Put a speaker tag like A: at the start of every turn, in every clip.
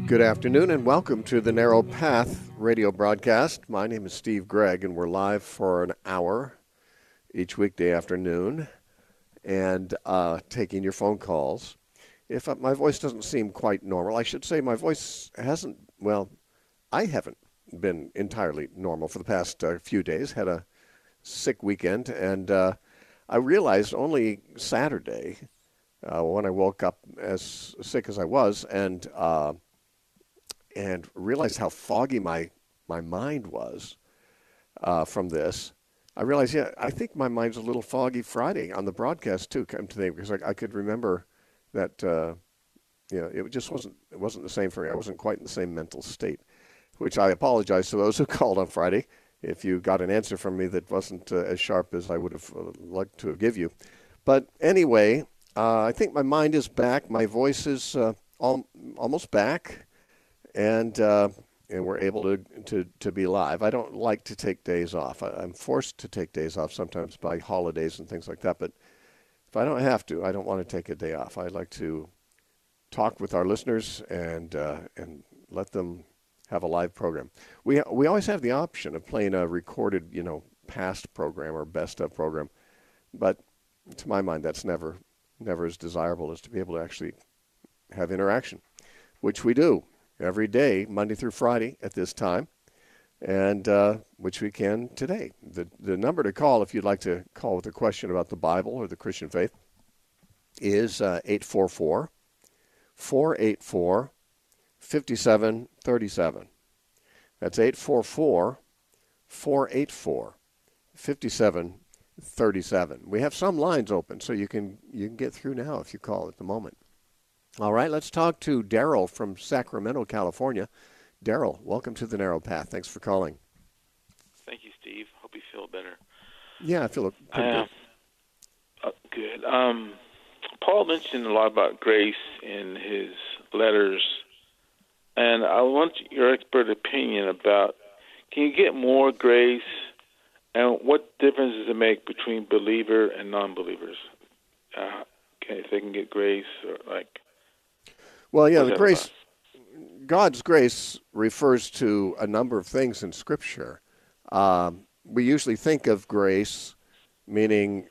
A: Good afternoon and welcome to the Narrow Path radio broadcast. My name is Steve Gregg and we're live for an hour each weekday afternoon and taking your phone calls. If my voice doesn't seem quite normal, I should say my voice I haven't been entirely normal for the past few days. Had a sick weekend and I realized only Saturday when I woke up as sick as I was and realized how foggy my mind was from this. I realized, I think my mind's a little foggy Friday on the broadcast too, come today, because I could remember that, it just wasn't the same for me. I wasn't quite in the same mental state, which I apologize to those who called on Friday if you got an answer from me that wasn't as sharp as I would have liked to give you. But anyway, I think my mind is back. My voice is almost back. And we're able to be live. I don't like to take days off. I'm forced to take days off sometimes by holidays and things like that. But if I don't have to, I don't want to take a day off. I like to talk with our listeners and let them have a live program. We always have the option of playing a recorded, past program or best of program. But to my mind, that's never as desirable as to be able to actually have interaction, which we do every day, Monday through Friday at this time, and which we can today. The number to call if you'd like to call with a question about the Bible or the Christian faith is 844-484-5737. That's 844-484-5737. We have some lines open, so you can get through now if you call at the moment. All right, let's talk to Daryl from Sacramento, California. Daryl, welcome to the Narrow Path. Thanks for calling.
B: Thank you, Steve. Hope you feel better.
A: Yeah, I feel pretty good.
B: Good. Paul mentioned a lot about grace in his letters, and I want your expert opinion about, can you get more grace, and what difference does it make between believer and non-believers? If they can get grace, or like...
A: Well, yeah, the grace, God's grace refers to a number of things in Scripture. We usually think of grace meaning,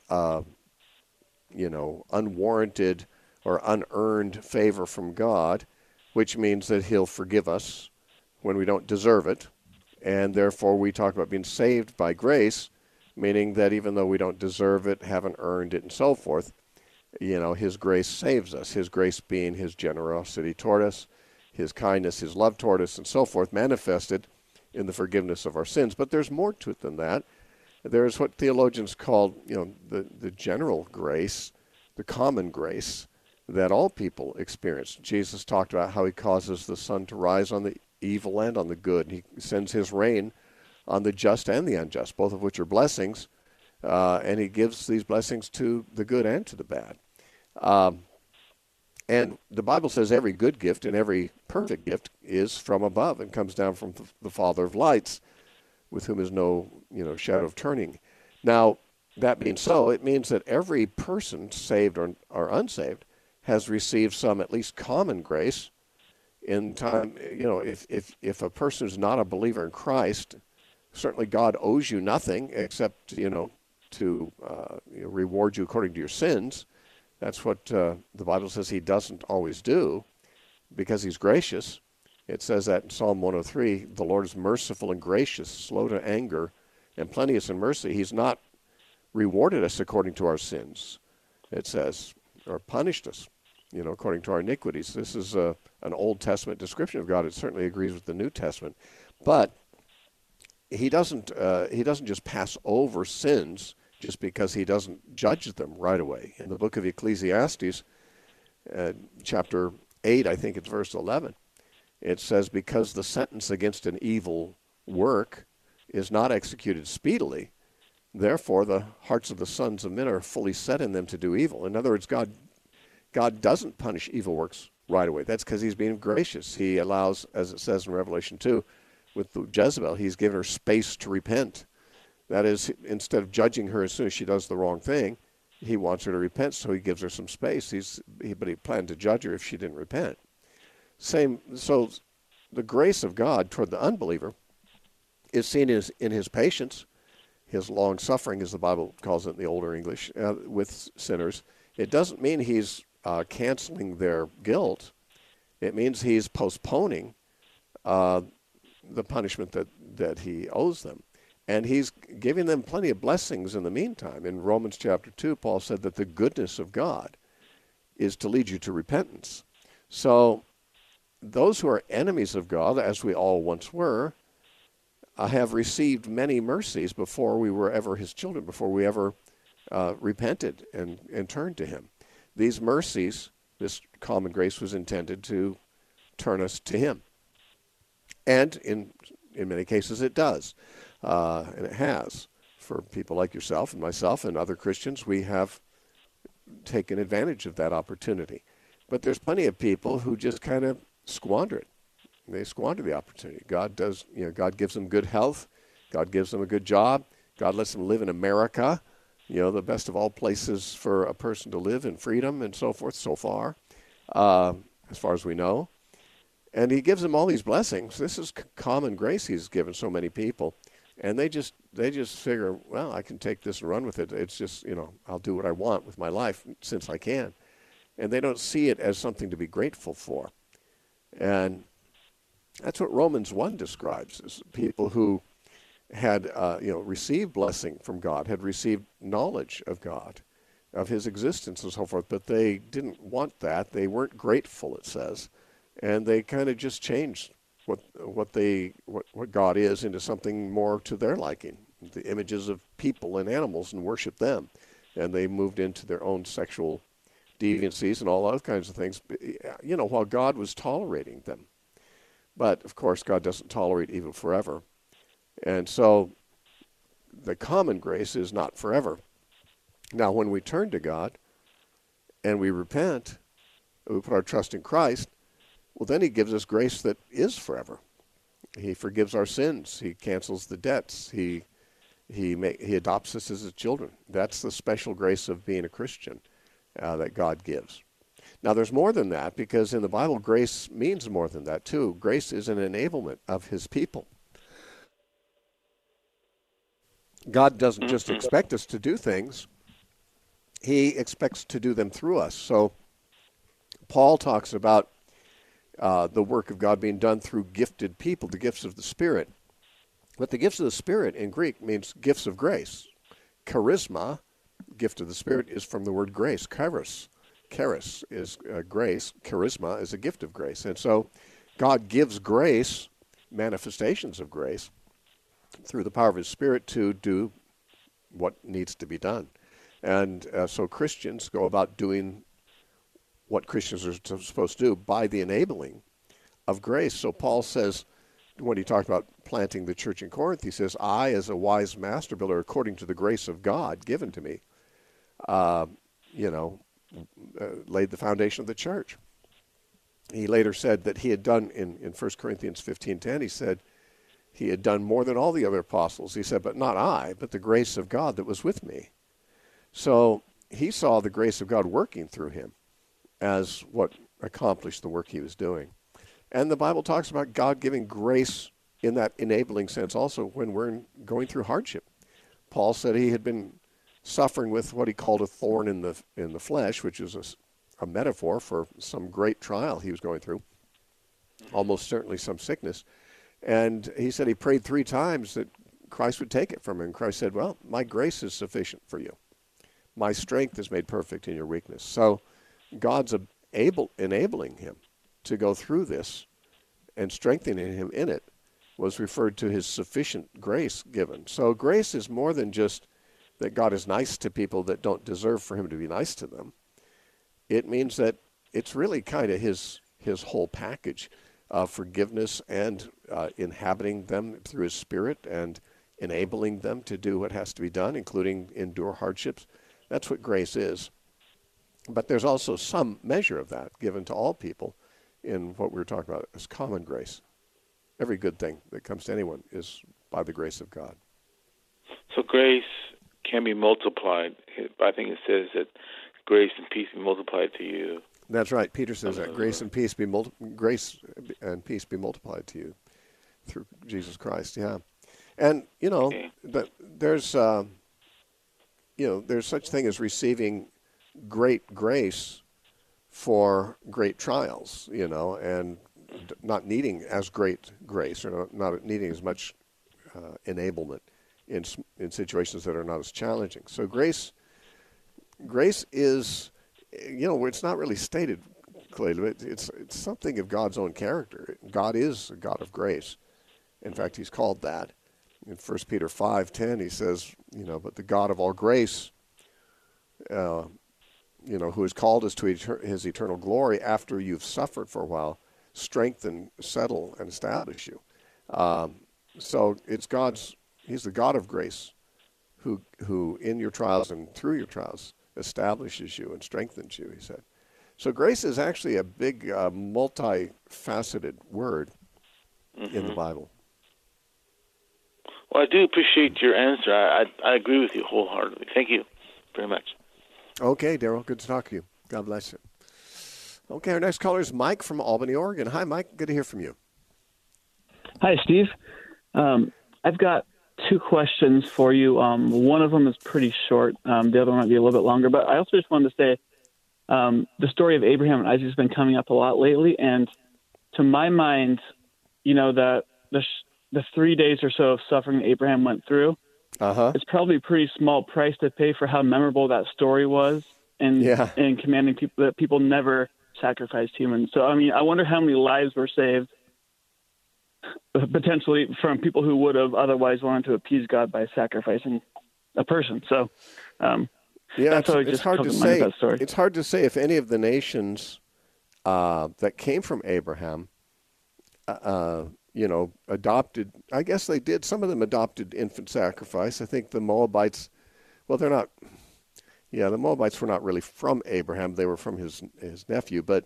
A: unwarranted or unearned favor from God, which means that He'll forgive us when we don't deserve it. And therefore, we talk about being saved by grace, meaning that even though we don't deserve it, haven't earned it, and so forth, His grace saves us, His grace being His generosity toward us, His kindness, His love toward us, and so forth, manifested in the forgiveness of our sins. But there's more to it than that. There's what theologians call, the general grace, the common grace that all people experience. Jesus talked about how He causes the sun to rise on the evil and on the good. He sends His rain on the just and the unjust, both of which are blessings. And He gives these blessings to the good and to the bad. And the Bible says every good gift and every perfect gift is from above and comes down from the Father of lights, with whom is no shadow of turning. Now, that being so, it means that every person, saved or unsaved, has received some at least common grace in time. If a person is not a believer in Christ, certainly God owes you nothing except, to reward you according to your sins. That's what the Bible says He doesn't always do, because He's gracious. It says that in Psalm 103, the Lord is merciful and gracious, slow to anger, and plenteous in mercy. He's not rewarded us according to our sins, it says, or punished us, according to our iniquities. This is an Old Testament description of God. It certainly agrees with the New Testament. But He doesn't just pass over sins just because He doesn't judge them right away. In the book of Ecclesiastes, chapter 8, I think it's verse 11, it says, because the sentence against an evil work is not executed speedily, therefore the hearts of the sons of men are fully set in them to do evil. In other words, God doesn't punish evil works right away. That's because He's being gracious. He allows, as it says in Revelation 2, with Jezebel, He's given her space to repent. That is, instead of judging her as soon as she does the wrong thing, He wants her to repent, so He gives her some space. But He planned to judge her if she didn't repent. So the grace of God toward the unbeliever is seen in his patience, his long suffering, as the Bible calls it in the older English, with sinners. It doesn't mean he's canceling their guilt. It means he's postponing the punishment that he owes them. And he's giving them plenty of blessings in the meantime. In Romans chapter 2, Paul said that the goodness of God is to lead you to repentance. So those who are enemies of God, as we all once were, have received many mercies before we were ever his children, before we ever repented and turned to him. These mercies, this common grace, was intended to turn us to him. And in many cases it does. And it has. For people like yourself and myself and other Christians, we have taken advantage of that opportunity. But there's plenty of people who just kind of squander it. They squander the opportunity. God gives them good health. God gives them a good job. God lets them live in America, the best of all places for a person to live in freedom and so forth, so far as we know. And he gives them all these blessings. This is common grace he's given so many people. And they just figure, well, I can take this and run with it. It's just, I'll do what I want with my life since I can. And they don't see it as something to be grateful for. And that's what Romans 1 describes, as people who had, received blessing from God, had received knowledge of God, of his existence and so forth, but they didn't want that. They weren't grateful, it says, and they kind of just changed what God is into something more to their liking, the images of people and animals, and worship them. And they moved into their own sexual deviancies and all other kinds of things, while God was tolerating them. But, of course, God doesn't tolerate evil forever. And so the common grace is not forever. Now, when we turn to God and we repent, and we put our trust in Christ, well, then he gives us grace that is forever. He forgives our sins. He cancels the debts. He adopts us as his children. That's the special grace of being a Christian that God gives. Now, there's more than that, because in the Bible, grace means more than that, too. Grace is an enablement of his people. God doesn't just expect us to do things. He expects to do them through us. So Paul talks about the work of God being done through gifted people, the gifts of the Spirit. But the gifts of the Spirit in Greek means gifts of grace. Charisma, gift of the Spirit, is from the word grace, charis. Charis is grace. Charisma is a gift of grace. And so God gives grace, manifestations of grace, through the power of his Spirit to do what needs to be done. And so Christians go about doing what Christians are supposed to do by the enabling of grace. So Paul says, when he talked about planting the church in Corinth, he says, I, as a wise master builder, according to the grace of God given to me, laid the foundation of the church. He later said that he had done, in 1 Corinthians 15:10, he said he had done more than all the other apostles. He said, but not I, but the grace of God that was with me. So he saw the grace of God working through him as what accomplished the work he was doing. And the Bible talks about God giving grace in that enabling sense also when we're going through hardship. Paul said he had been suffering with what he called a thorn in the flesh, which is a metaphor for some great trial he was going through, almost certainly some sickness. And he said he prayed 3 times that Christ would take it from him. And Christ said, well, my grace is sufficient for you. My strength is made perfect in your weakness. So God's enabling him to go through this, and strengthening him in it was referred to his sufficient grace given. So grace is more than just that God is nice to people that don't deserve for him to be nice to them. It means that it's really kind of his whole package of forgiveness and inhabiting them through his Spirit and enabling them to do what has to be done, including endure hardships. That's what grace is. But there's also some measure of that given to all people in what we were talking about as common grace. Every good thing that comes to anyone is by the grace of God.
C: So grace can be multiplied. I think it says that grace and peace be multiplied to you.
A: That's right. Peter says that grace and peace be and peace be multiplied to you through Jesus Christ. Yeah. And, you know, there's such thing as receiving great grace for great trials, you know, and not needing as great grace, or not needing as much enablement in situations that are not as challenging. So grace is, you know, it's not really stated clearly, but it's something of God's own character. God is a God of grace. In fact, he's called that. In 1 Peter 5:10, he says, you know, but the God of all grace, you know, who has called us to his eternal glory after you've suffered for a while, strengthen, settle, and establish you. So he's the God of grace who in your trials and through your trials establishes you and strengthens you, he said. So grace is actually a big, multifaceted word in the Bible.
B: Well, I do appreciate your answer. I agree with you wholeheartedly. Thank you very much.
A: Okay, Daryl, good to talk to you. God bless you. Okay, our next caller is Mike from Albany, Oregon. Hi, Mike. Good to hear from you.
D: Hi, Steve. I've got two questions for you. One of them is pretty short. The other one might be a little bit longer. But I also just wanted to say the story of Abraham and Isaac has been coming up a lot lately. And to my mind, you know, the 3 days or so of suffering Abraham went through, it's probably a pretty small price to pay for how memorable that story was and commanding people that people never sacrificed humans. So, I mean, I wonder how many lives were saved potentially from people who would have otherwise wanted to appease God by sacrificing a person. So,
A: it's hard to say. It's hard to say if any of the nations that came from Abraham, adopted. I guess they did. Some of them adopted infant sacrifice. I think the Moabites. Well, they're not. Yeah, the Moabites were not really from Abraham. They were from his nephew. But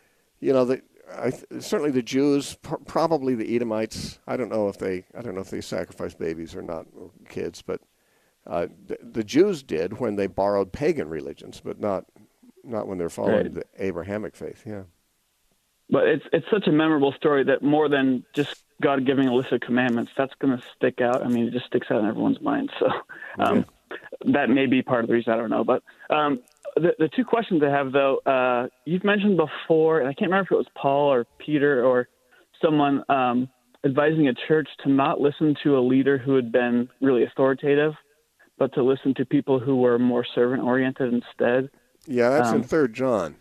A: certainly the Jews, probably the Edomites. I don't know if they sacrificed babies or not, or kids. But the Jews did when they borrowed pagan religions, but not when they're following the Abrahamic faith. Yeah.
D: But it's such a memorable story that more than just God giving a list of commandments, that's going to stick out. I mean, it just sticks out in everyone's mind. So that may be part of the reason. I don't know. But the two questions I have, though, you've mentioned before, and I can't remember if it was Paul or Peter or someone advising a church to not listen to a leader who had been really authoritative, but to listen to people who were more servant-oriented instead.
A: Yeah, that's in 3 John.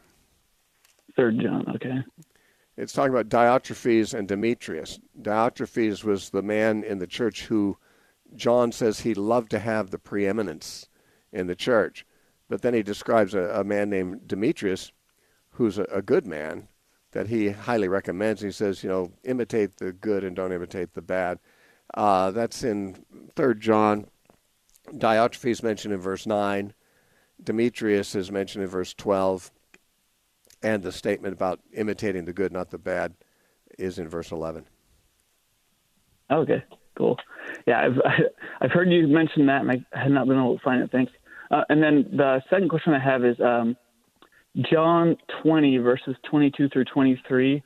D: 3 John, okay.
A: It's talking about Diotrephes and Demetrius. Diotrephes was the man in the church who John says he loved to have the preeminence in the church. But then he describes a man named Demetrius, who's a good man, that he highly recommends. He says, imitate the good and don't imitate the bad. That's in 3 John. Diotrephes mentioned in verse 9. Demetrius is mentioned in verse 12. And the statement about imitating the good, not the bad, is in verse 11.
D: Okay, cool. Yeah, I've heard you mention that, and I had not been able to find it. Thanks. And then the second question I have is John 20, verses 22 through 23.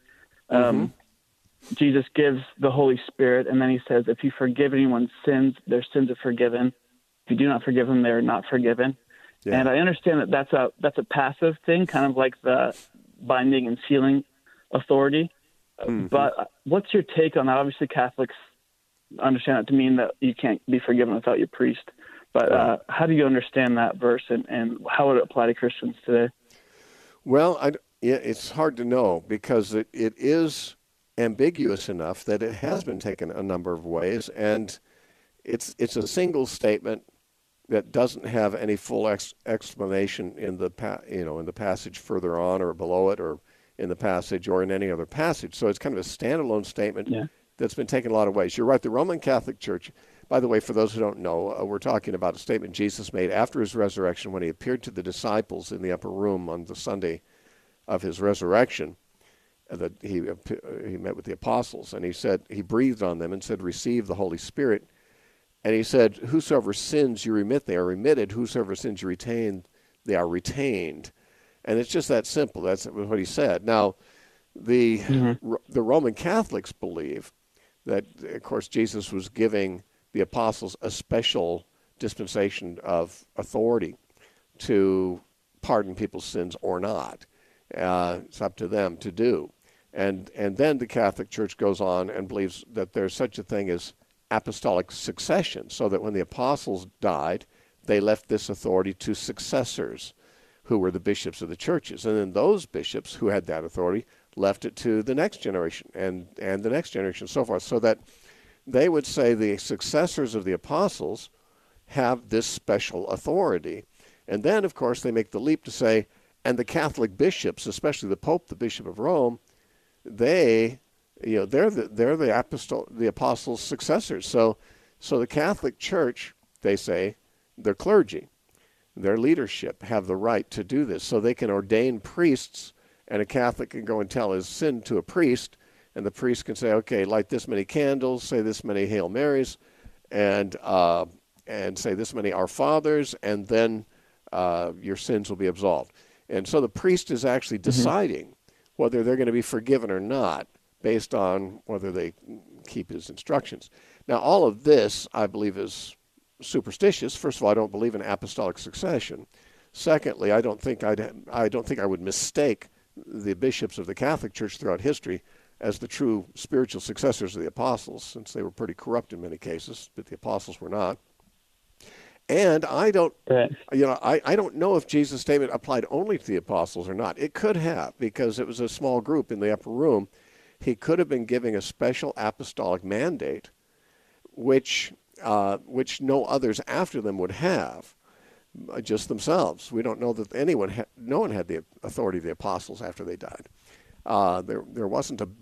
D: Jesus gives the Holy Spirit, and then he says, if you forgive anyone's sins, their sins are forgiven. If you do not forgive them, they are not forgiven. Yeah. And I understand that that's a passive thing, kind of like the binding and sealing authority. But what's your take on that? Obviously, Catholics understand that to mean that you can't be forgiven without your priest. But how do you understand that verse, and how would it apply to Christians today?
A: Well, it's hard to know because it is ambiguous enough that it has been taken a number of ways, and it's a single statement that doesn't have any full explanation in the passage further on or below it or in the passage or in any other passage. So it's kind of a standalone statement that's been taken a lot of ways. You're right. The Roman Catholic Church, by the way, for those who don't know, we're talking about a statement Jesus made after his resurrection when he appeared to the disciples in the upper room on the Sunday of his resurrection. That he met with the apostles, and he breathed on them and said, receive the Holy Spirit. And he said, whosoever sins you remit, they are remitted. Whosoever sins you retain, they are retained. And it's just that simple. That's what he said. Now, The Roman Catholics believe that, of course, Jesus was giving the apostles a special dispensation of authority to pardon people's sins or not. It's up to them to do. And then the Catholic Church goes on and believes that there's such a thing as apostolic succession, so that when the apostles died, they left this authority to successors who were the bishops of the churches. And then those bishops who had that authority left it to the next generation and the next generation and so forth, so that they would say the successors of the apostles have this special authority. And then, of course, they make the leap to say, and the Catholic bishops, especially the Pope, the Bishop of Rome, they're the apostles' successors. So the Catholic Church, they say, their clergy, their leadership have the right to do this. So they can ordain priests, and a Catholic can go and tell his sin to a priest, and the priest can say, okay, light this many candles, say this many Hail Marys, and say this many Our Fathers, and then your sins will be absolved. And so the priest is actually deciding whether they're going to be forgiven or not based on whether they keep his instructions. Now, all of this, I believe, is superstitious. First of all, I don't believe in apostolic succession. Secondly, I don't think I would mistake the bishops of the Catholic Church throughout history as the true spiritual successors of the apostles, since they were pretty corrupt in many cases, but the apostles were not. And I don't know if Jesus' statement applied only to the apostles or not. It could have, because it was a small group in the upper room. He could have been giving a special apostolic mandate, which no others after them would have, just themselves. We don't know that no one had the authority of the apostles after they died. There wasn't a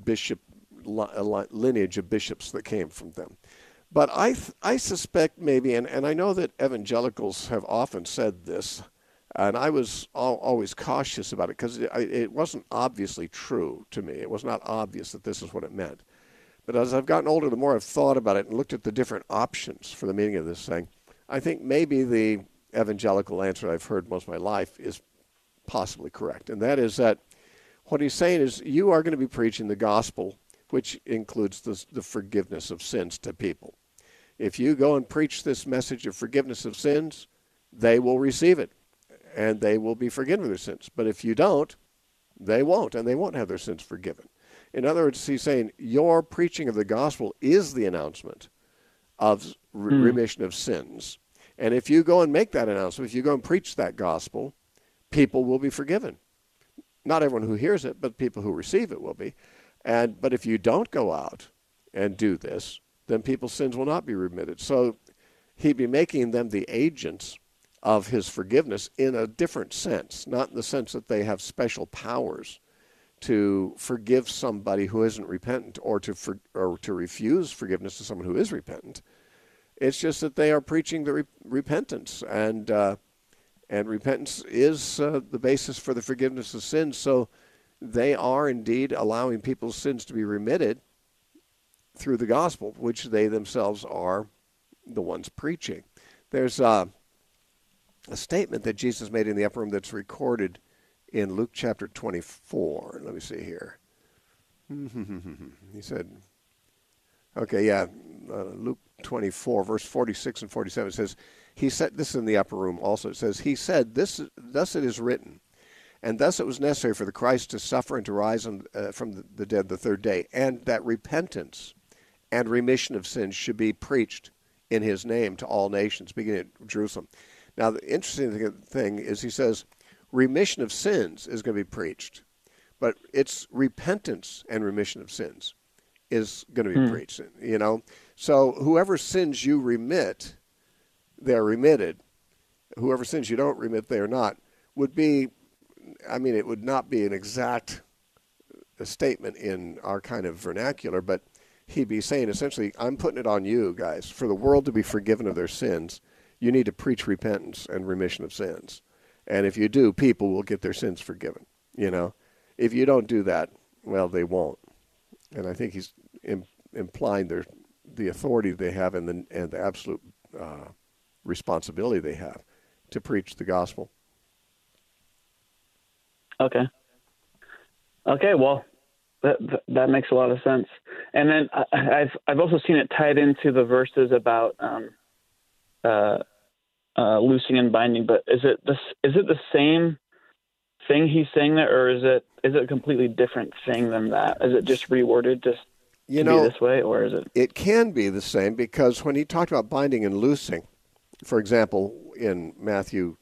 A: lineage of bishops that came from them. But I suspect maybe, and I know that evangelicals have often said this, and I was always cautious about it because it wasn't obviously true to me. It was not obvious that this is what it meant. But as I've gotten older, the more I've thought about it and looked at the different options for the meaning of this thing, I think maybe the evangelical answer I've heard most of my life is possibly correct. And that is that what he's saying is you are going to be preaching the gospel, which includes the forgiveness of sins to people. If you go and preach this message of forgiveness of sins, they will receive it, and they will be forgiven of their sins. But if you don't, they won't, and they won't have their sins forgiven. In other words, he's saying your preaching of the gospel is the announcement of remission of sins. And if you go and make that announcement, if you go and preach that gospel, people will be forgiven. Not everyone who hears it, but people who receive it will be. But if you don't go out and do this, then people's sins will not be remitted. So he'd be making them the agents of his forgiveness in a different sense, not in the sense that they have special powers to forgive somebody who isn't repentant or to refuse forgiveness to someone who is repentant. It's just that they are preaching the repentance, and repentance is the basis for the forgiveness of sins. So they are indeed allowing people's sins to be remitted through the gospel, which they themselves are the ones preaching. There's a statement that Jesus made in the upper room that's recorded in Luke chapter 24. Let me see here. He said, Luke 24, verse 46 and 47 says, he said, this is in the upper room also, it says, he said, thus it is written, and thus it was necessary for the Christ to suffer and to rise from the dead the third day, and that repentance and remission of sins should be preached in his name to all nations, beginning at Jerusalem. Now, the interesting thing is he says remission of sins is going to be preached, but it's repentance and remission of sins is going to be preached, So whoever sins you remit, they're remitted. Whoever sins you don't remit, they are not. It would not be an exact statement in our kind of vernacular, but he'd be saying essentially, I'm putting it on you guys. For the world to be forgiven of their sins, you need to preach repentance and remission of sins. And if you do, people will get their sins forgiven. If you don't do that, well, they won't. And I think he's implying the authority they have and the absolute responsibility they have to preach the gospel.
D: Okay. Well, That makes a lot of sense. And then I've also seen it tied into the verses about loosing and binding. But is it the same thing he's saying there, or is it a completely different thing than that? Is it just reworded to be this way, or is it?
A: It can be the same, because when he talked about binding and loosing, for example, in Matthew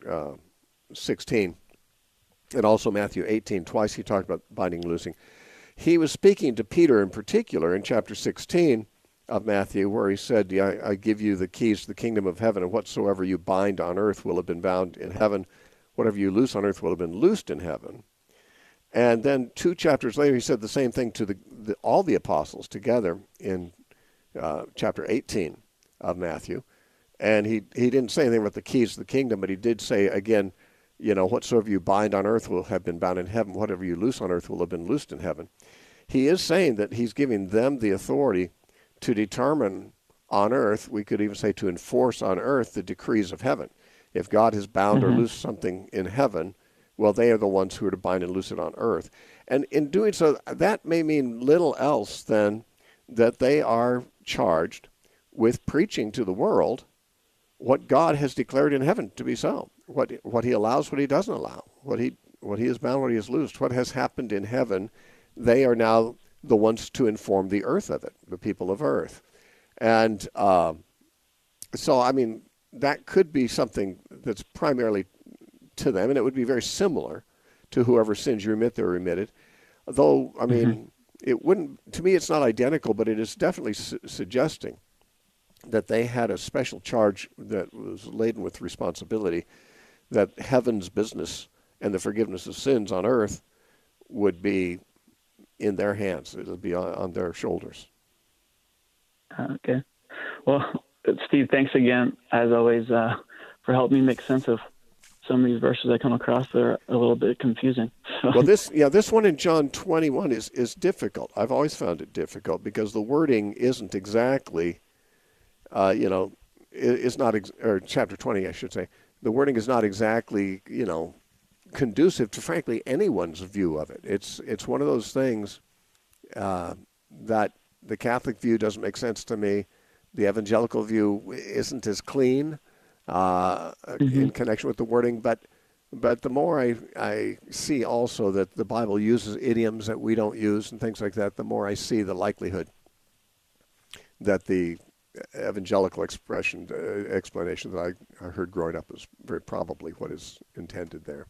A: 16 and also Matthew 18, twice he talked about binding and loosing. He was speaking to Peter in particular in chapter 16 of Matthew, where he said, I give you the keys to the kingdom of heaven, and whatsoever you bind on earth will have been bound in heaven. Whatever you loose on earth will have been loosed in heaven. And then 2 chapters later, he said the same thing to all the apostles together in chapter 18 of Matthew. And he didn't say anything about the keys to the kingdom, but he did say, again, whatsoever you bind on earth will have been bound in heaven. Whatever you loose on earth will have been loosed in heaven. He is saying that he's giving them the authority to determine on earth, we could even say to enforce on earth, the decrees of heaven. If God has bound or loosed something in heaven, well, they are the ones who are to bind and loose it on earth. And in doing so, that may mean little else than that they are charged with preaching to the world what God has declared in heaven to be so. What he allows, what he doesn't allow, what he has bound, what he has loosed, what has happened in heaven. They are now the ones to inform the earth of it, the people of earth. And so, I mean, that could be something that's primarily to them, and it would be very similar to whoever sins you remit, they're remitted. Though, I mean, it wouldn't, to me, it's not identical, but it is definitely suggesting that they had a special charge that was laden with responsibility, that heaven's business and the forgiveness of sins on earth would be in their hands. It would be on their shoulders.
D: Okay. Well, Steve, thanks again, as always, for helping me make sense of some of these verses I come across that are a little bit confusing.
A: Well, this one in John 21 is difficult. I've always found it difficult because the wording isn't exactly, is not, or chapter 20, I should say, the wording is not exactly, conducive to, frankly, anyone's view of it. It's one of those things that the Catholic view doesn't make sense to me. The evangelical view isn't as clean in connection with the wording, but the more I see also that the Bible uses idioms that we don't use and things like that, the more I see the likelihood that the evangelical explanation that I heard growing up is very probably what is intended there.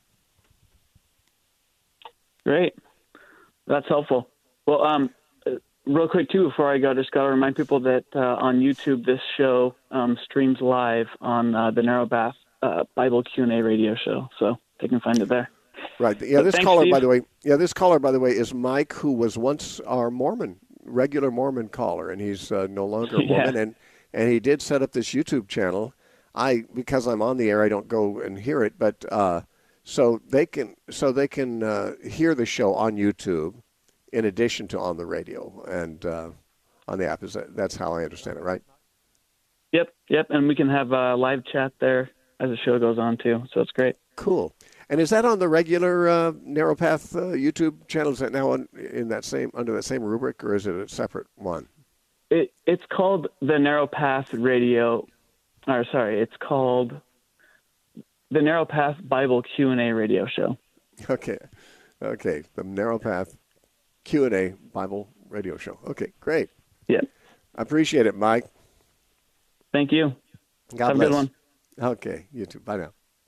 D: Great. That's helpful. Well, real quick, too, before I go, just got to remind people that on YouTube, this show streams live on the Narrow Path Bible Q&A radio show, so they can find it there.
A: Right. Yeah, this caller, by the way, is Mike, who was once our regular Mormon caller, and he's no longer a Mormon, and he did set up this YouTube channel. Because I'm on the air, I don't go and hear it, but so they can hear the show on YouTube in addition to on the radio and on the app. That's how I understand it, right?
D: Yep, and we can have live chat there as the show goes on too, so it's great.
A: Cool. And is that on the regular Narrow Path YouTube channel? Is that now under that same rubric, or is it a separate one?
D: It's called the Narrow Path Radio. It's called the Narrow Path Bible Q&A radio show.
A: Okay, the Narrow Path Q&A Bible radio show. Okay, great.
D: Yeah.
A: I appreciate it, Mike.
D: Thank you.
A: God
D: Have
A: bless.
D: a good one.
A: Okay, you too. Bye now.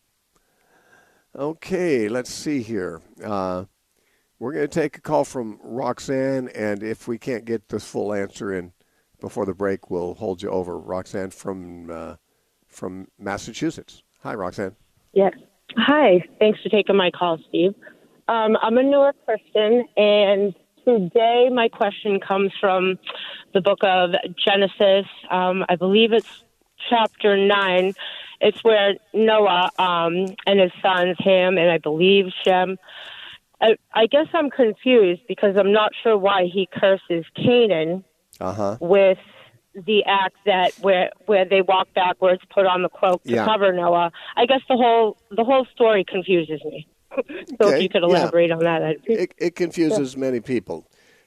A: Okay, let's see here. We're going to take a call from Roxanne, and if we can't get the full answer in before the break, we'll hold you over. Roxanne from Massachusetts. Hi, Roxanne.
E: Yes. Hi. Thanks for taking my call, Steve. I'm a newer Christian, and today my question comes from the book of Genesis. I believe it's chapter 9. It's where Noah and his sons, Ham and I believe Shem. I guess I'm confused because I'm not sure why he curses Canaan with the act that where they walk backwards, put on the cloak to cover Noah. I guess the whole story confuses me. So if you could elaborate on that.
A: It confuses many people.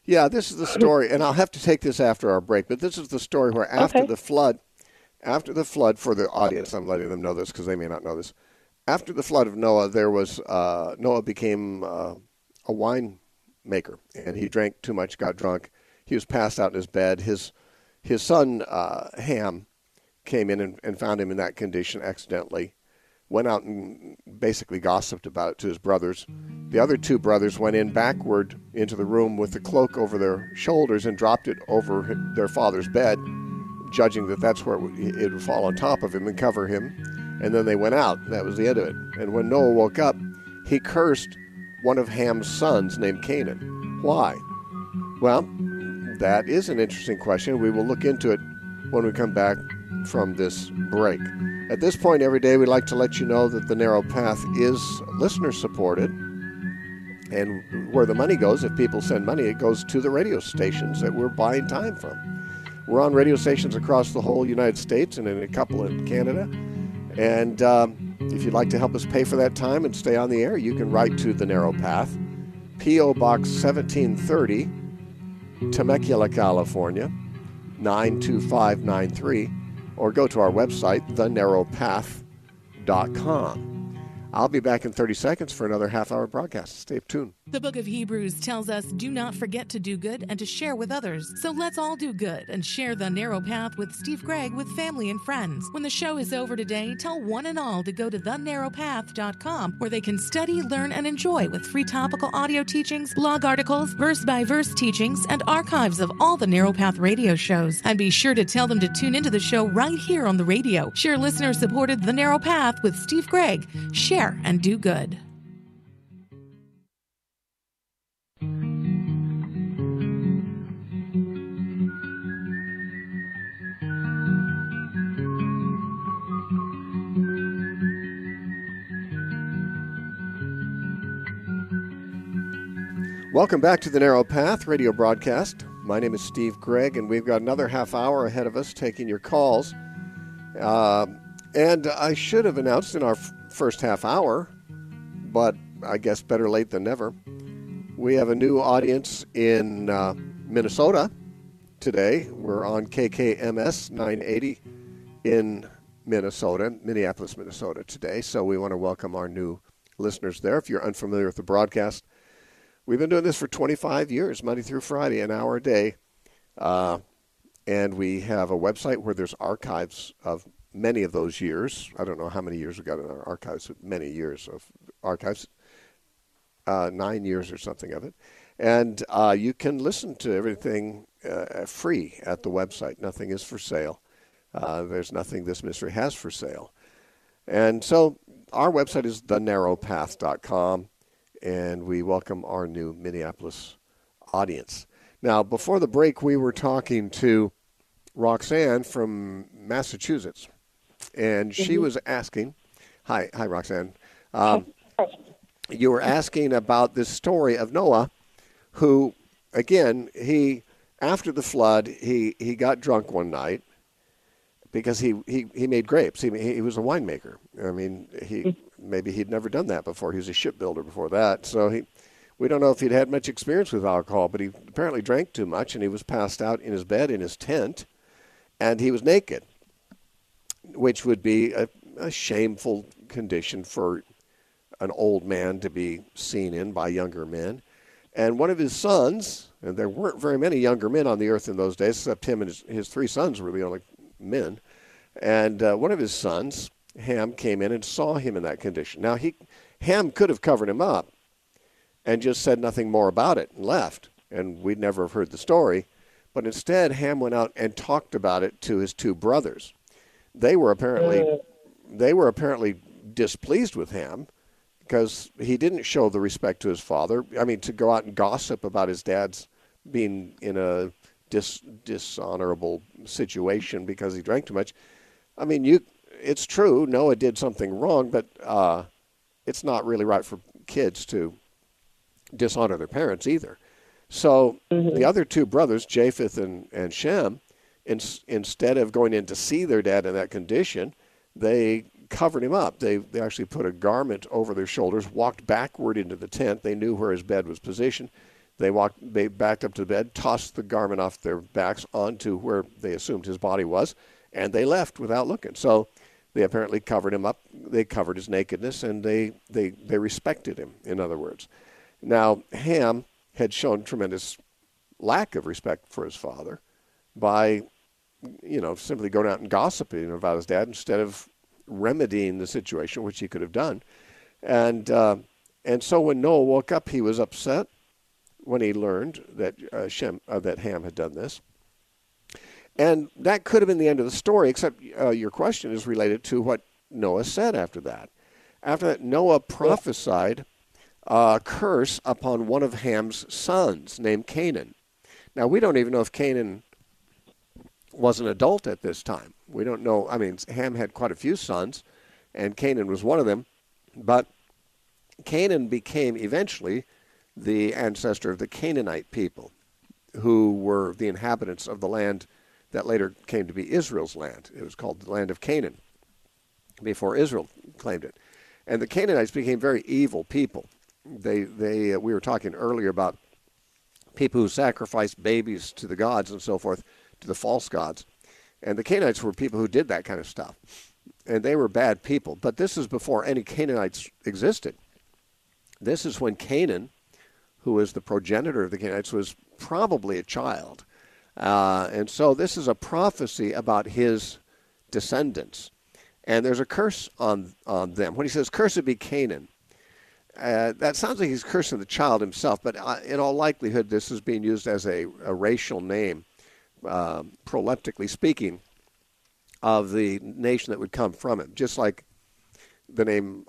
A: Yeah, this is the story, and I'll have to take this after our break, but this is the story where after the flood, for the audience, I'm letting them know this because they may not know this. After the flood of Noah, there was Noah became a wine maker, and he drank too much, got drunk. He was passed out in his bed. His son Ham came in and found him in that condition accidentally. Went out and basically gossiped about it to his brothers. The other two brothers went in backward into the room with the cloak over their shoulders and dropped it over their father's bed, judging that that's where it would fall on top of him and cover him. And then they went out. That was the end of it. And when Noah woke up, he cursed one of Ham's sons named Canaan. Why? Well, that is an interesting question. We will look into it when we come back from this break. At this point every day, we'd like to let you know that The Narrow Path is listener-supported. And where the money goes, if people send money, it goes to the radio stations that we're buying time from. We're on radio stations across the whole United States and in a couple in Canada. And if you'd like to help us pay for that time and stay on the air, you can write to The Narrow Path, P.O. Box 1730, Temecula, California, 92593. Or go to our website, thenarrowpath.com. I'll be back in 30 seconds for another half-hour broadcast. Stay tuned.
F: The book of Hebrews tells us, do not forget to do good and to share with others. So let's all do good and share The Narrow Path with Steve Gregg with family and friends. When the show is over today, tell one and all to go to thenarrowpath.com, where they can study, learn, and enjoy with free topical audio teachings, blog articles, verse-by-verse teachings, and archives of all the Narrow Path radio shows. And be sure to tell them to tune into the show right here on the radio. Share listener-supported The Narrow Path with Steve Gregg. Share and do good.
A: Welcome back to the Narrow Path radio broadcast. My name is Steve Gregg, and we've got another half hour ahead of us taking your calls. And I should have announced in our first half hour, but I guess better late than never. We have a new audience in Minnesota today. We're on KKMS 980 in Minnesota, Minneapolis, Minnesota today. So we want to welcome our new listeners there. If you're unfamiliar with the broadcast, we've been doing this for 25 years, Monday through Friday, an hour a day. And we have a website where there's archives of many of those years. I don't know how many years we've got in our archives, many years of archives, 9 years or something of it. And you can listen to everything free at the website. Nothing is for sale. There's nothing this ministry has for sale. And so our website is thenarrowpath.com, and we welcome our new Minneapolis audience. Now, before the break, we were talking to Roxanne from Massachusetts. And she was asking, hi, Roxanne. You were asking about this story of Noah, who, again, after the flood, he got drunk one night because he made grapes. He was a winemaker. I mean, maybe he'd never done that before. He was a shipbuilder before that. So we don't know if he'd had much experience with alcohol, but he apparently drank too much, and he was passed out in his bed in his tent, and he was naked, which would be a shameful condition for an old man to be seen in by younger men. And one of his sons, and there weren't very many younger men on the earth in those days, except him and his three sons were the only men. And one of his sons, Ham, came in and saw him in that condition. Now, Ham could have covered him up and just said nothing more about it and left, and we'd never have heard the story. But instead, Ham went out and talked about it to his two brothers. They were apparently displeased with Ham because he didn't show the respect to his father. I mean, to go out and gossip about his dad's being in a dishonorable situation because he drank too much. I mean, it's true, Noah did something wrong, but it's not really right for kids to dishonor their parents either. So the other two brothers, Japheth and Shem, instead of going in to see their dad in that condition, they covered him up. They actually put a garment over their shoulders, walked backward into the tent. They knew where his bed was positioned. They backed up to the bed, tossed the garment off their backs onto where they assumed his body was, and they left without looking. So they apparently covered him up. They covered his nakedness, and they respected him, in other words. Now, Ham had shown tremendous lack of respect for his father by, simply going out and gossiping about his dad instead of remedying the situation, which he could have done. And so when Noah woke up, he was upset when he learned that that Ham had done this. And that could have been the end of the story, except your question is related to what Noah said after that. After that, Noah prophesied a curse upon one of Ham's sons named Canaan. Now, we don't even know if Canaan was an adult at this time. We don't know. I mean, Ham had quite a few sons, and Canaan was one of them. But Canaan became eventually the ancestor of the Canaanite people, who were the inhabitants of the land that later came to be Israel's land. It was called the land of Canaan before Israel claimed it. And the Canaanites became very evil people. We were talking earlier about people who sacrificed babies to the gods and so forth, to the false gods. And the Canaanites were people who did that kind of stuff. And they were bad people. But this is before any Canaanites existed. This is when Canaan, who was the progenitor of the Canaanites, was probably a child. And so this is a prophecy about his descendants. And there's a curse on them. When he says, "Cursed be Canaan," that sounds like he's cursing the child himself, but in all likelihood this is being used as a racial name, proleptically speaking, of the nation that would come from him, just like the name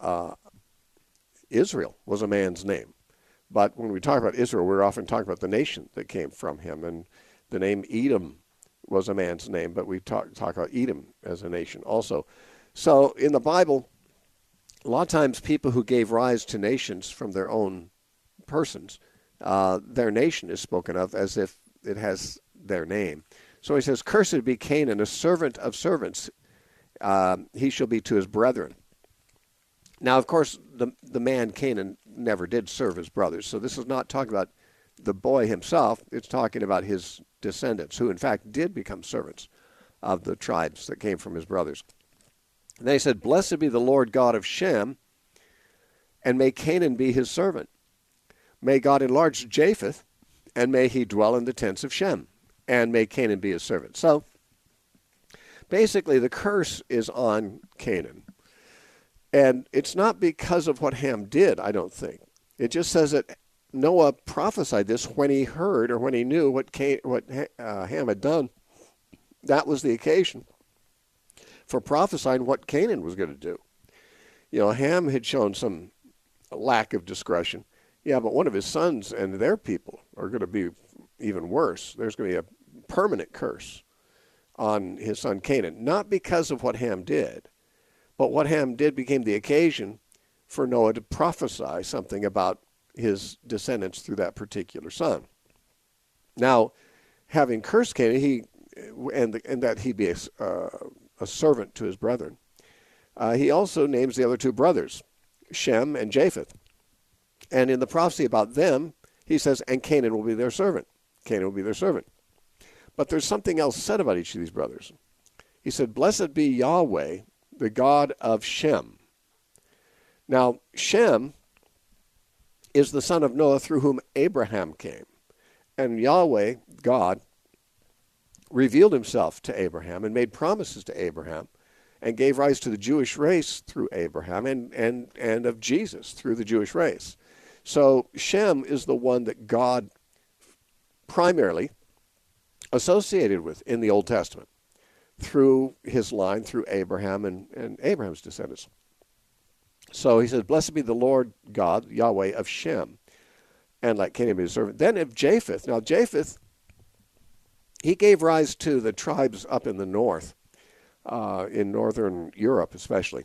A: Israel was a man's name. But when we talk about Israel, we're often talking about the nation that came from him. And the name Edom was a man's name, but we talk about Edom as a nation also. So in the Bible, a lot of times people who gave rise to nations from their own persons, their nation is spoken of as if it has their name. So he says, "Cursed be Canaan, a servant of servants. He shall be to his brethren." Now, of course, the man Canaan never did serve his brothers. So this is not talking about the boy himself. It's talking about his descendants, who in fact did become servants of the tribes that came from his brothers. And they said, "Blessed be the Lord God of Shem, and may Canaan be his servant. May God enlarge Japheth, and may he dwell in the tents of Shem, and may Canaan be his servant." So basically the curse is on Canaan. And it's not because of what Ham did, I don't think. It just says that Noah prophesied this when he heard or when he knew what Ham had done. That was the occasion for prophesying what Canaan was going to do. Ham had shown some lack of discretion. Yeah, but one of his sons and their people are going to be even worse. There's going to be a permanent curse on his son Canaan, not because of what Ham did, but what Ham did became the occasion for Noah to prophesy something about his descendants through that particular son. Now, having cursed Canaan, and that he be a servant to his brethren, he also names the other two brothers, Shem and Japheth. And in the prophecy about them, he says, "And Canaan will be their servant." Canaan will be their servant. But there's something else said about each of these brothers. He said, "Blessed be Yahweh, the God of Shem." Now, Shem is the son of Noah through whom Abraham came. And Yahweh, God, revealed himself to Abraham and made promises to Abraham and gave rise to the Jewish race through Abraham and of Jesus through the Jewish race. So Shem is the one that God primarily associated with in the Old Testament through his line, through Abraham and Abraham's descendants. So he says, "Blessed be the Lord God, Yahweh of Shem, and let Canaan be his servant." Then of Japheth. Now Japheth, he gave rise to the tribes up in the north, in northern Europe especially.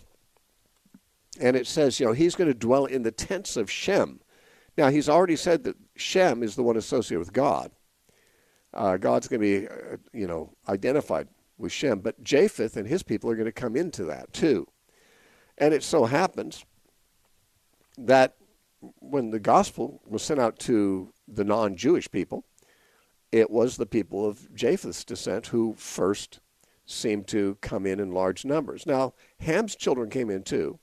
A: And it says, he's going to dwell in the tents of Shem. Now, he's already said that Shem is the one associated with God. God's going to be, identified with Shem. But Japheth and his people are going to come into that too. And it so happens that when the gospel was sent out to the non-Jewish people. It was the people of Japheth's descent who first seemed to come in large numbers. Now, Ham's children came in too.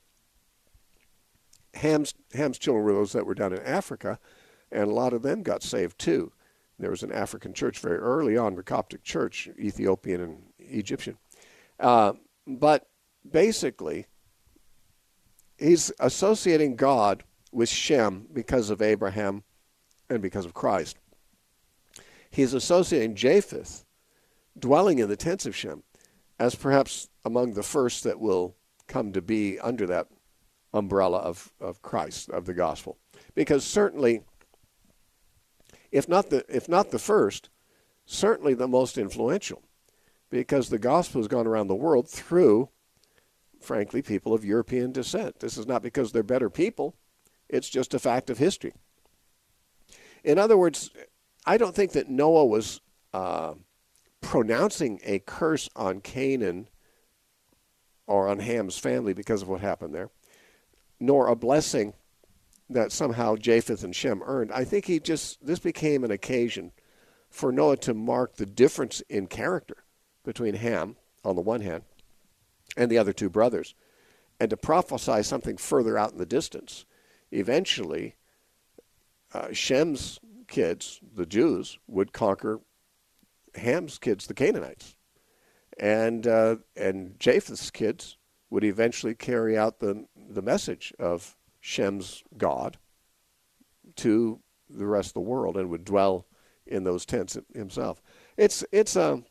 A: Ham's children were those that were down in Africa, and a lot of them got saved too. There was an African church very early on, the Coptic church, Ethiopian and Egyptian. But basically, he's associating God with Shem because of Abraham and because of Christ. He's associating Japheth, dwelling in the tents of Shem, as perhaps among the first that will come to be under that umbrella of Christ, of the gospel. Because certainly, if not the first, certainly the most influential, because the gospel has gone around the world through, frankly, people of European descent. This is not because they're better people. It's just a fact of history. In other words, I don't think that Noah was pronouncing a curse on Canaan or on Ham's family because of what happened there, nor a blessing that somehow Japheth and Shem earned. I think this became an occasion for Noah to mark the difference in character between Ham, on the one hand, and the other two brothers, and to prophesy something further out in the distance. Eventually, Shem's kids, the Jews, would conquer Ham's kids, the Canaanites, and Japheth's kids would eventually carry out the message of Shem's God to the rest of the world, and would dwell in those tents himself. It's a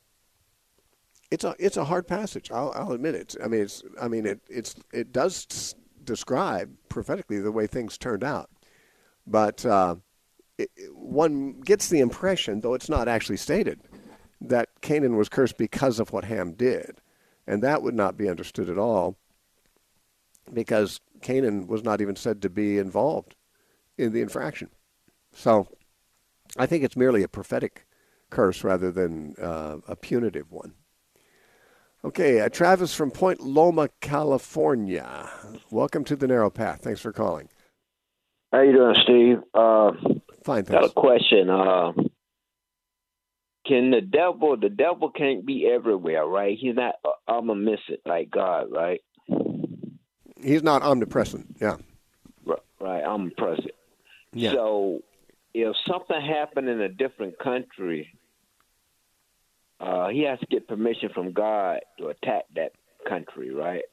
A: hard passage. I'll admit it. It does describe prophetically the way things turned out, but one gets the impression, though it's not actually stated, that Canaan was cursed because of what Ham did, and that would not be understood at all, because Canaan was not even said to be involved in the infraction. So I think it's merely a prophetic curse rather than a punitive one. Okay, Travis from Point Loma, California. Welcome to the Narrow Path. Thanks for calling.
G: How you doing, Steve?
A: Fine, thanks.
G: Got a question. Can the devil can't be everywhere, right? He's not omniscient like God, right?
A: He's not omnipresent, yeah.
G: Right, omnipresent.
A: Yeah.
G: So if something happened in a different country, he has to get permission from God to attack that country, right?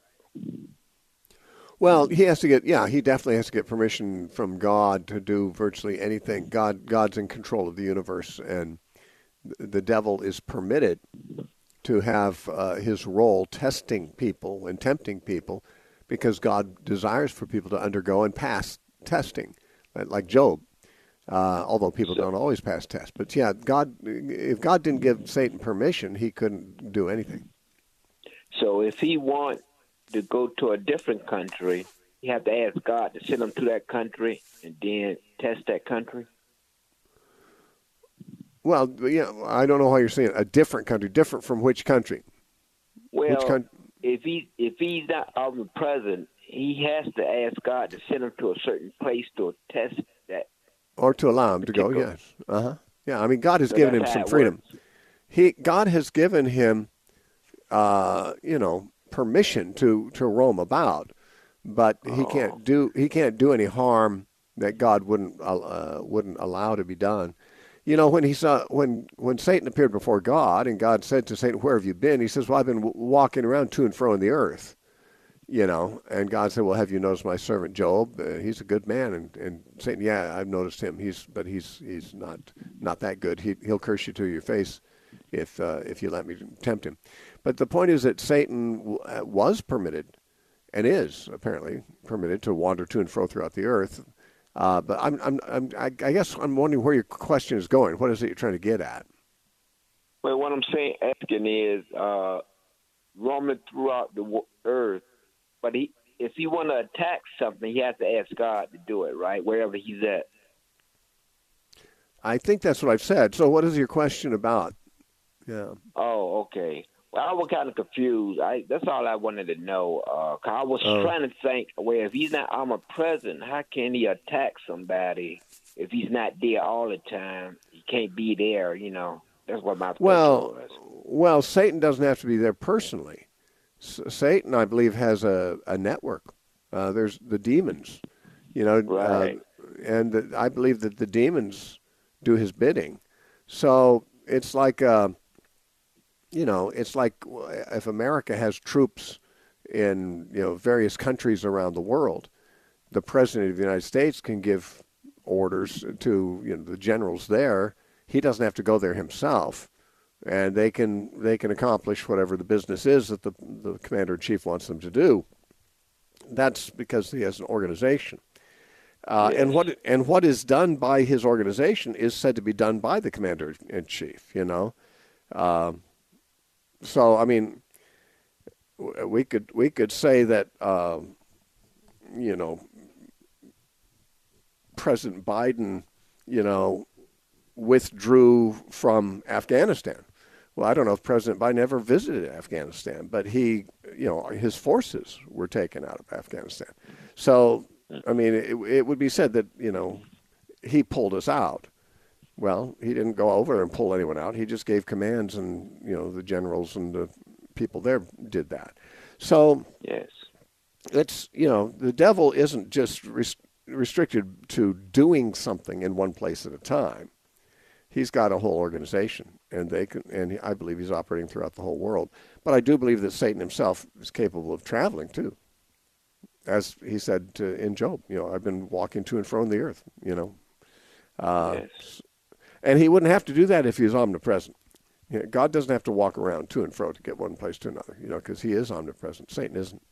A: Well, he definitely has to get permission from God to do virtually anything. God's in control of the universe, and the devil is permitted to have his role testing people and tempting people, because God desires for people to undergo and pass testing, like Job. Although people don't always pass tests. But yeah, if God didn't give Satan permission, he couldn't do anything.
G: So if he wants to go to a different country, you have to ask God to send him to that country and then test that country?
A: Well, yeah, I don't know how you're saying a different country. Different from which country?
G: Well, if he's not omnipresent, he has to ask God to send him to a certain place to test that.
A: Or to allow him to go, yes. Yeah, I mean, God has given him some freedom. God has given him, permission to roam about, but he can't do any harm that God wouldn't allow to be done. You know, when Satan appeared before God, and God said to Satan, "Where have you been?" He says, "Well, I've been walking around to and fro in the earth." You know, and God said, "Well, have you noticed my servant Job? He's a good man." And Satan, "Yeah, I've noticed him. He's not that good. He'll curse you to your face if you let me tempt him." But the point is that Satan was permitted, and is apparently permitted, to wander to and fro throughout the earth. But I guess I'm wondering where your question is going. What is it you're trying to get at?
G: Well, what I'm asking is, roaming throughout the earth. But if he want to attack something, he has to ask God to do it, right? Wherever he's at.
A: I think that's what I've said. So what is your question about? Yeah.
G: Oh, okay. Well, I was kind of confused. That's all I wanted to know. 'Cause I was trying to think, well, if he's not omnipresent, how can he attack somebody if he's not there all the time? He can't be there, you know. That's what my question was.
A: Well, Satan doesn't have to be there personally. Satan, I believe, has a network. There's the demons, you know,
G: Right.
A: and I believe that the demons do his bidding. So it's like, you know, it's like if America has troops in, you know, various countries around the world, the president of the United States can give orders to, you know, the generals there. He doesn't have to go there himself, and they can accomplish whatever the business is that the commander in chief wants them to do. That's because he has an organization.
G: Yes.
A: And what is done by his organization is said to be done by the commander in chief. You know, so I mean, we could say that you know, President Biden, you know, withdrew from Afghanistan. Well, I don't know if President Biden ever visited Afghanistan, but he, you know, his forces were taken out of Afghanistan. So, I mean, it would be said that, you know, he pulled us out. Well, he didn't go over and pull anyone out. He just gave commands, and, you know, the generals and the people there did that. So,
G: Yes.
A: it's, you know, the devil isn't just restricted to doing something in one place at a time. He's got a whole organization, and I believe he's operating throughout the whole world. But I do believe that Satan himself is capable of traveling too. As he said in Job, you know, I've been walking to and fro in the earth, you know.
G: Yes.
A: And he wouldn't have to do that if he was omnipresent. You know, God doesn't have to walk around to and fro to get one place to another, you know, because he is omnipresent. Satan isn't.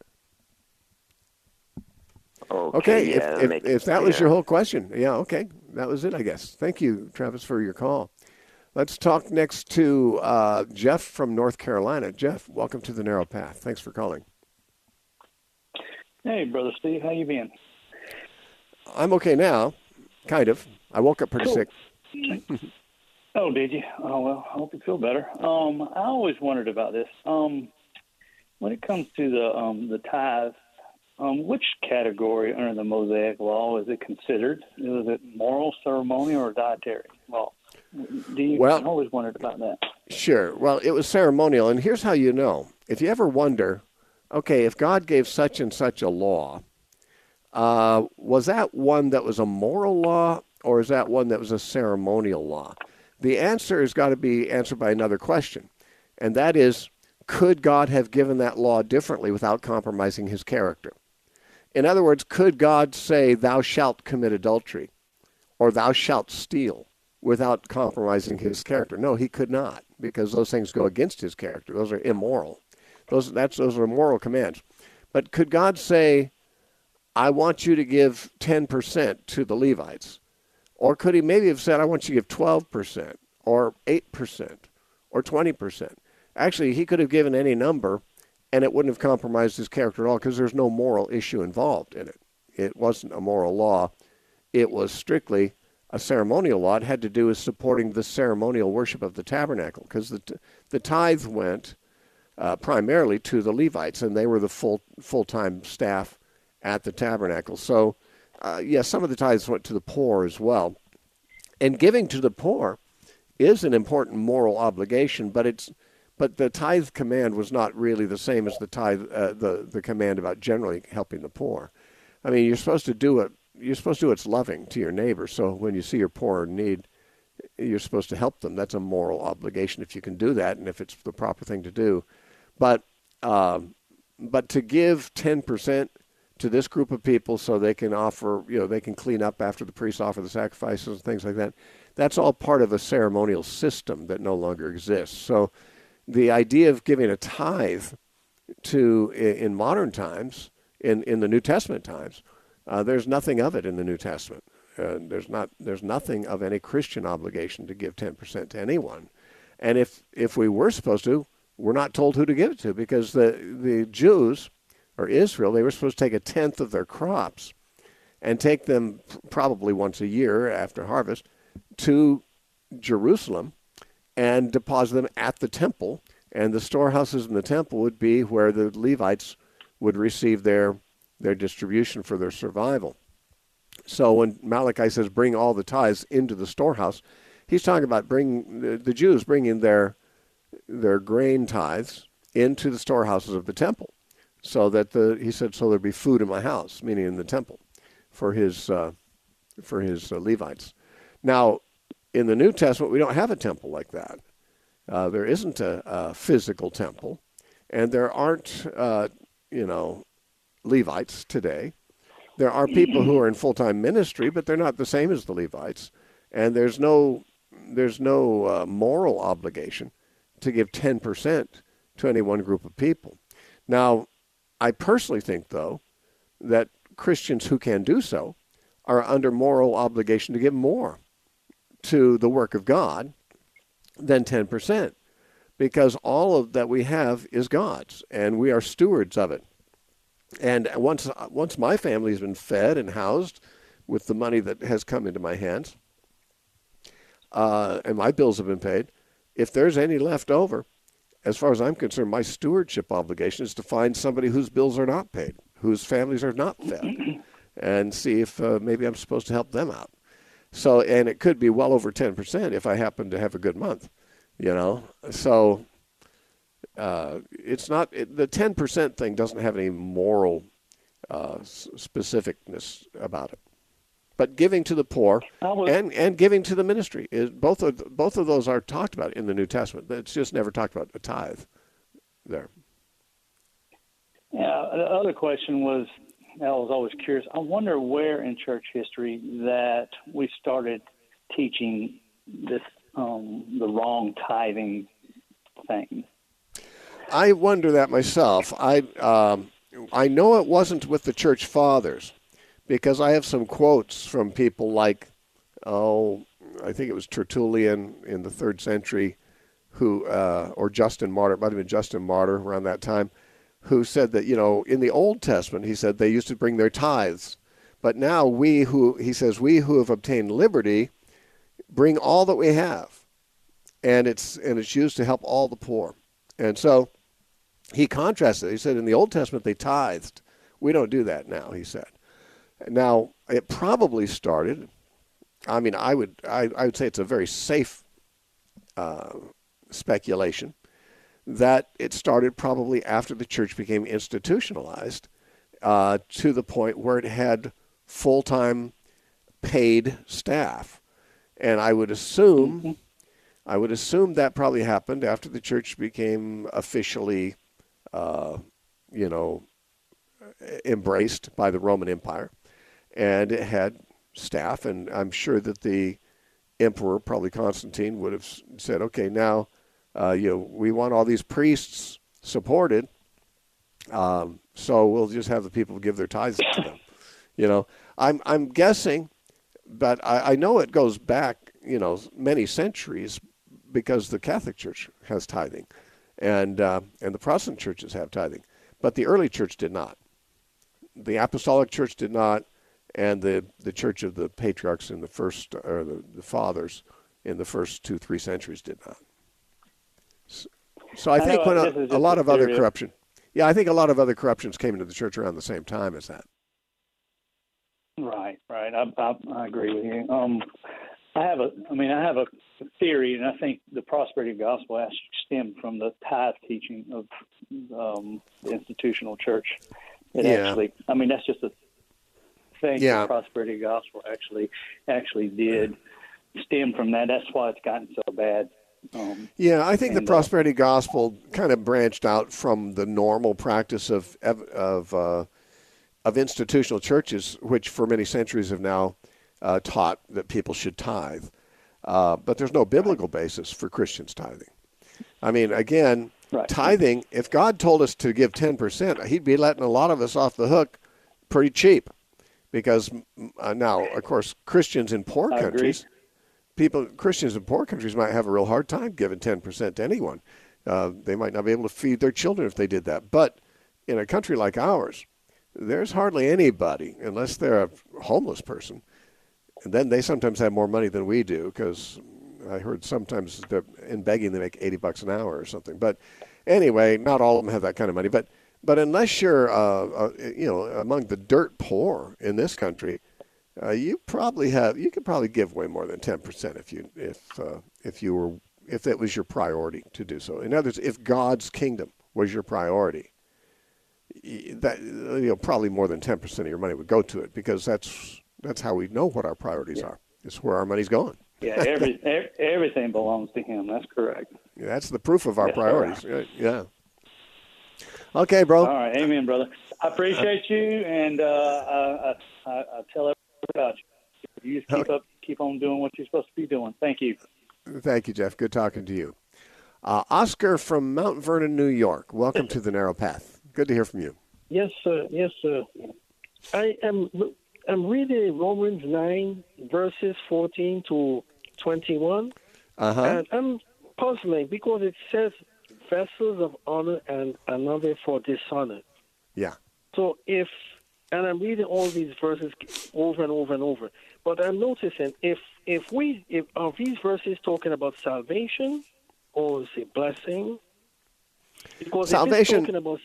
A: Okay,
G: yeah,
A: if that was your whole question, yeah, okay, that was it, I guess. Thank you, Travis, for your call. Let's talk next to Jeff from North Carolina. Jeff, welcome to the Narrow Path. Thanks for calling.
H: Hey, Brother Steve, how you been?
A: I'm okay now, kind of. I woke up pretty
H: Cool.
A: sick.
H: Oh, did you? Oh, well, I hope you feel better. I always wondered about this. When it comes to the tithe, which category under the Mosaic Law is it considered? Is it moral, ceremonial, or dietary law? I always wondered about that.
A: Sure. Well, it was ceremonial, and here's how you know. If you ever wonder, okay, if God gave such and such a law, was that one that was a moral law, or is that one that was a ceremonial law? The answer has got to be answered by another question, and that is, could God have given that law differently without compromising his character? In other words, could God say, thou shalt commit adultery, or thou shalt steal, without compromising his character? No, he could not, because those things go against his character. Those are immoral. Those are moral commands. But could God say, I want you to give 10% to the Levites? Or could he maybe have said, I want you to give 12%, or 8%, or 20%? Actually, he could have given any number, and it wouldn't have compromised his character at all, because there's no moral issue involved in it. It wasn't a moral law. It was strictly a ceremonial law. It had to do with supporting the ceremonial worship of the tabernacle, because the tithe went primarily to the Levites, and they were the full-time staff at the tabernacle. So, some of the tithes went to the poor as well. And giving to the poor is an important moral obligation, but the tithe command was not really the same as the tithe, the command about generally helping the poor. I mean, you're supposed to do it. You're supposed to do what's loving to your neighbor. So when you see your poor in need, you're supposed to help them. That's a moral obligation if you can do that, and if it's the proper thing to do. But to give 10% to this group of people so they can offer, they can clean up after the priests offer the sacrifices and things like that, that's all part of a ceremonial system that no longer exists. So the idea of giving a tithe in modern times, in the New Testament times, there's nothing of it in the New Testament. There's nothing of any Christian obligation to give 10% to anyone. And if we were supposed to, we're not told who to give it to, because the Jews, or Israel, they were supposed to take a tenth of their crops and take them probably once a year after harvest to Jerusalem and deposit them at the temple. and the storehouses in the temple would be where the Levites would receive their distribution for their survival. So when Malachi says, bring all the tithes into the storehouse, he's talking about the Jews bringing their grain tithes into the storehouses of the temple, so that he said, so there'd be food in my house, meaning in the temple, for his Levites. Now, in the New Testament, we don't have a temple like that. There isn't a physical temple, and there aren't, Levites today. There are people who are in full-time ministry, but they're not the same as the Levites, and there's no moral obligation to give 10% to any one group of people. Now, I personally think, though, that Christians who can do so are under moral obligation to give more to the work of God than 10%, because all of that we have is God's, and we are stewards of it. And once my family has been fed and housed with the money that has come into my hands, and my bills have been paid, if there's any left over, as far as I'm concerned, my stewardship obligation is to find somebody whose bills are not paid, whose families are not fed, and see if maybe I'm supposed to help them out. So, and it could be well over 10% if I happen to have a good month, So it's not the 10% thing doesn't have any moral specificness about it. But giving to the poor and giving to the ministry is both of those are talked about in the New Testament. It's just never talked about a tithe there.
H: Yeah. The other question was, I was always curious. I wonder where in church history that we started teaching this the wrong tithing thing.
A: I wonder that myself. I know it wasn't with the church fathers, because I have some quotes from people like, I think it was Tertullian in the 3rd century, who or Justin Martyr, it might have been Justin Martyr around that time, who said that, in the Old Testament, he said they used to bring their tithes. But now we who have obtained liberty bring all that we have. And it's used to help all the poor. And so he contrasted. He said in the Old Testament they tithed. We don't do that now, he said. Now, it probably started, I would say it's a very safe speculation, that it started probably after the church became institutionalized to the point where it had full-time paid staff. And I would assume that probably happened after the church became officially, embraced by the Roman Empire. And it had staff, and I'm sure that the emperor, probably Constantine, would have said, okay, now, we want all these priests supported, so we'll just have the people give their tithes to them. I'm guessing, but I know it goes back, many centuries, because the Catholic Church has tithing, and the Protestant churches have tithing, but the early church did not. The Apostolic Church did not, and the Church of the Patriarchs in the first, or the Fathers in the first 2-3 centuries did not. So I think when a lot of other corruption, I think a lot of other corruptions came into the church around the same time as that.
H: Right. I agree with you. I have a theory, and I think the prosperity gospel actually stemmed from the tithe teaching of the institutional church. Actually, that's just a thing. The prosperity gospel actually did stem from that. That's why it's gotten so bad.
A: I think the prosperity gospel kind of branched out from the normal practice of institutional churches, which for many centuries have now taught that people should tithe. But there's no biblical basis for Christians tithing. Again, tithing, if God told us to give 10%, he'd be letting a lot of us off the hook pretty cheap. Because now, of course, Christians in poor countries might have a real hard time giving 10% to anyone. They might not be able to feed their children if they did that. But in a country like ours, there's hardly anybody, unless they're a homeless person, and then they sometimes have more money than we do, because I heard sometimes in begging they make $80 an hour or something. But anyway, not all of them have that kind of money. But unless you're among the dirt poor in this country, you could probably give way more than 10% if it was your priority to do so. In other words, if God's kingdom was your priority, that probably more than 10% of your money would go to it, because that's how we know what our priorities are. It's where our money's going.
H: Yeah, everything belongs to Him. That's correct.
A: Yeah, that's the proof of our priorities. Yeah. Okay, bro.
H: All right, amen, brother. I appreciate you, and I tell everybody about you. You just keep on doing what you're supposed to be doing. Thank you.
A: Thank you, Jeff. Good talking to you. Oscar from Mount Vernon, New York. Welcome to the Narrow Path. Good to hear from you.
I: Yes, sir. Yes, sir. I'm reading Romans 9, verses 14 to 21. And I'm puzzling because it says vessels of honor and another for dishonor.
A: Yeah.
I: So and I'm reading all these verses over and over and over, but I'm noticing if are these verses talking about salvation or is it blessing? Because
A: salvation.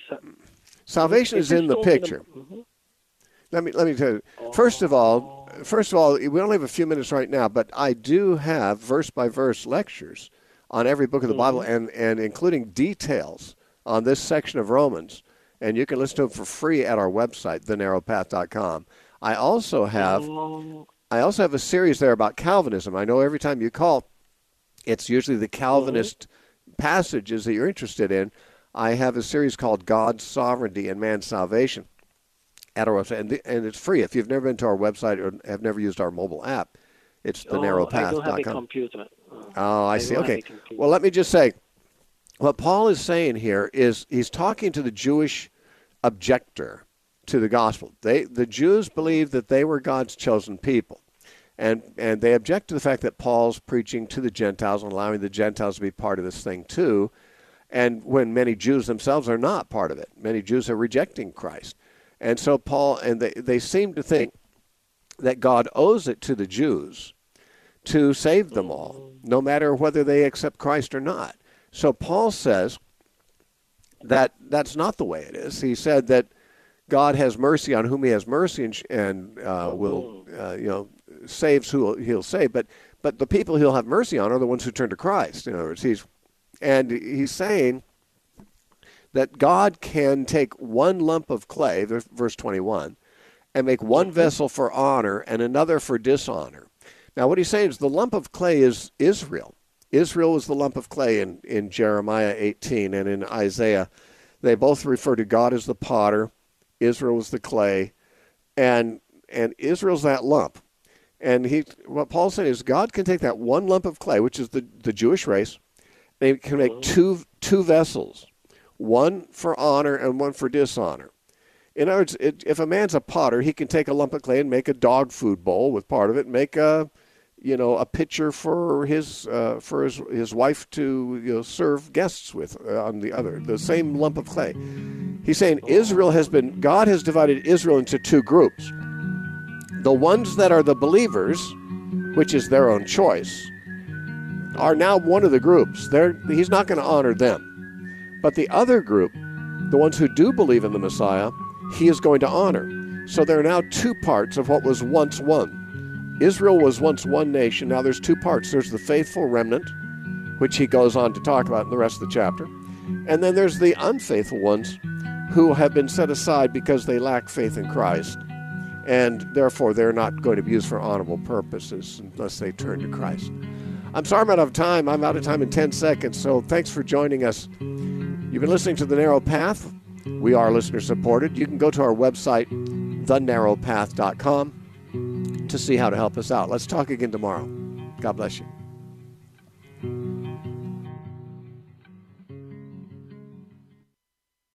A: Salvation is in the picture. Let me tell you. First of all, we only have a few minutes right now, but I do have verse by verse lectures on every book of the Bible, and including details on this section of Romans, and you can listen to them for free at our website, thenarrowpath.com. I also have a series there about Calvinism. I know every time you call, it's usually the Calvinist passages that you're interested in. I have a series called God's Sovereignty and Man's Salvation at our website, and it's free. If you've never been to our website or have never used our mobile app, it's thenarrowpath.com.
I: I don't have a computer.
A: Oh, I see. Okay. Well, let me just say, what Paul is saying here is he's talking to the Jewish objector to the gospel. The Jews believed that they were God's chosen people, and they object to the fact that Paul's preaching to the Gentiles and allowing the Gentiles to be part of this thing too, and when many Jews themselves are not part of it. Many Jews are rejecting Christ. And so Paul, and they seem to think that God owes it to the Jews to save them all, no matter whether they accept Christ or not. So Paul says that that's not the way it is. He said that God has mercy on whom He has mercy, and will saves who He'll save. But the people He'll have mercy on are the ones who turn to Christ. In other words, he's saying that God can take one lump of clay, verse 21, and make one vessel for honor and another for dishonor. Now, what he's saying is the lump of clay is Israel. Israel was the lump of clay in Jeremiah 18 and in Isaiah. They both refer to God as the potter. Israel was the clay. And Israel's that lump. And what Paul's saying is God can take that one lump of clay, which is the Jewish race, and He can make two vessels, one for honor and one for dishonor. In other words, if a man's a potter, he can take a lump of clay and make a dog food bowl with part of it, make a pitcher for his wife to serve guests with on the same lump of clay. He's saying God has divided Israel into two groups. The ones that are the believers, which is their own choice, are now one of the groups. He's not going to honor them. But the other group, the ones who do believe in the Messiah, He is going to honor. So there are now two parts of what was once one. Israel was once one nation. Now there's two parts. There's the faithful remnant, which he goes on to talk about in the rest of the chapter. And then there's the unfaithful ones who have been set aside because they lack faith in Christ. And therefore, they're not going to be used for honorable purposes unless they turn to Christ. I'm sorry I'm out of time. I'm out of time in 10 seconds. So thanks for joining us. You've been listening to The Narrow Path. We are listener-supported. You can go to our website, thenarrowpath.com, to see how to help us out. Let's talk again tomorrow. God bless you.